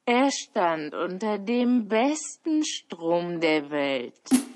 Er stand unter dem besten Strom der Welt.